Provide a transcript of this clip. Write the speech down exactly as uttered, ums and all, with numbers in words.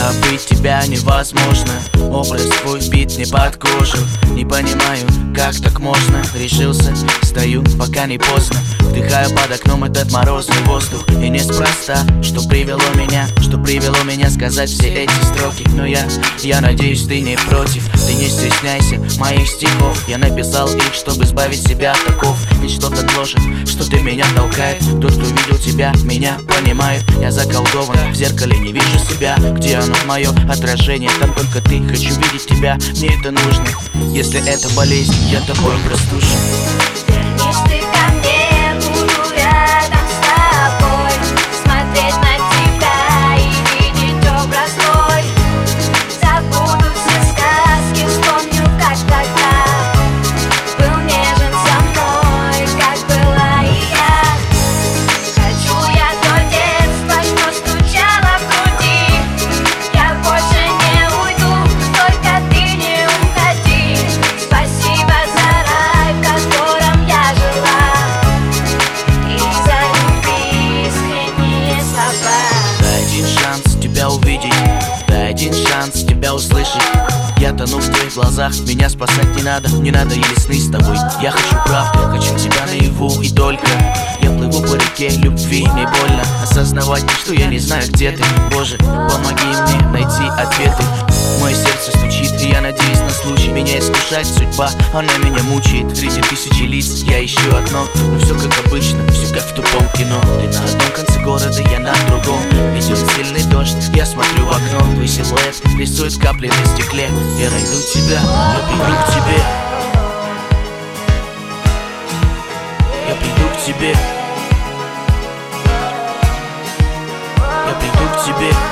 Забыть тебя невозможно, образ твой вбит не под кожу. Не понимаю, как так можно. Решился, стою, пока не поздно. Вдыхаю под окном этот морозный воздух. И неспроста, что привело меня, что привело меня сказать все эти строки. Но я, я надеюсь, ты не против. Ты не стесняйся моих стихов. Я написал их, чтобы избавить себя от оков. Ведь что-то гложет, что-то меня толкает. Тот, кто видел тебя, меня понимает. Я заколдован, в зеркале не вижу себя. Где оно, мое отражение? Там только ты, хочу видеть тебя, мне это нужно. Если это болезнь, я тобой простужен. Вернись ты ко мне, буду рядом с тобой, смотреть на тебя и видеть образ твой. Забуду все сказки, вспомню, как тогда был нежен со мной, как была и я. Хочу я то детство, что стучало в груди. Я больше не уйду, только ты не уходи. Спасибо за рай, в котором я жила, и за любви искренние слова. Дай один шанс тебя увидеть, дай один шанс тебя услышать. Я тону в твоих глазах, меня спасать не надо, не надо и сны с тобой. Я хочу правды, хочу тебя наяву и только. Я плыву по реке любви, мне больно осознавать, что я не знаю, где ты. Боже, помоги мне найти ответы. Мое сердце стучит, и я надеюсь на случай. Меня искушает судьба, она меня мучает. Среди тысячи лиц я ищу одно, но все как обычно, все как в тупом кино. Ты на одном конце города, я на другом. Идет сильный дождь, я смотрю в окно. Твой силуэт рисует капли на стекле. Я найду тебя, я приду к тебе. Я приду к тебе. Я приду к тебе.